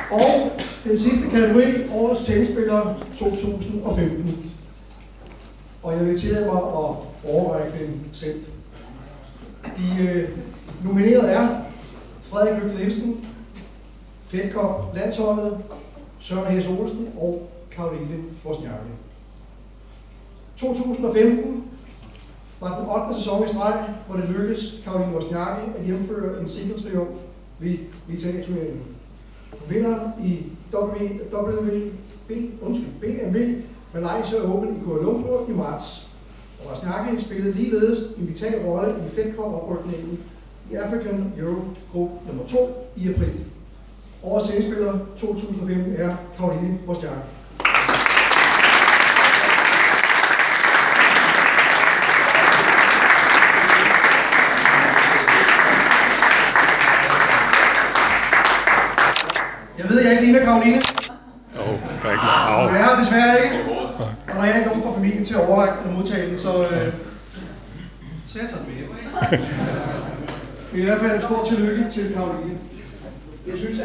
Og den sidste kategori, årets tennisspiller 2015. Og jeg vil tillade mig at overrække den selv. De nominerede er Frederik Lykke Nielsen, Fed Cup Landsholdet, Søren Hesse Olsen og Caroline Wozniacki. 2015 var den 8. sæson i streg, hvor det lykkedes Caroline Wozniacki at hjemføre en singletriumf ved WTA-turneringen. Vinderen i BMW Malaysia Open i Kuala Lumpur i marts. Og Wozniacki spillede ligeledes en vital rolle i Fed Cup-oprykningen i African Euro Group nummer 2 i april. Årets tennisspiller 2015 er Caroline Wozniacki. Jeg ved, jeg ikke ligner Caroline. Der er ikke meget. Jeg er desværre ikke. Og der er ikke nogen fra familien til at overrække og modtage den, så jeg tager den med hjem. I hvert fald et stort tillykke til Caroline. Jeg synes,